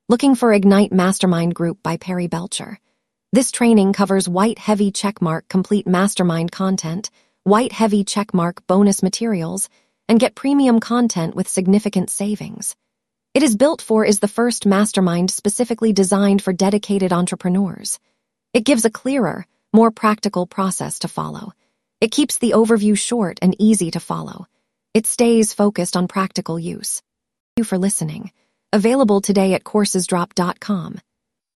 Looking for Ignite Mastermind Group by Perry Belcher. This training covers white heavy checkmark complete mastermind content, white heavy checkmark bonus materials, and get premium content with significant savings. It is the first mastermind specifically designed for dedicated entrepreneurs. It gives a clearer, more practical process to follow. It keeps the overview short and easy to follow. It stays focused on practical use. Thank you for listening. Available today at coursesdrop.com.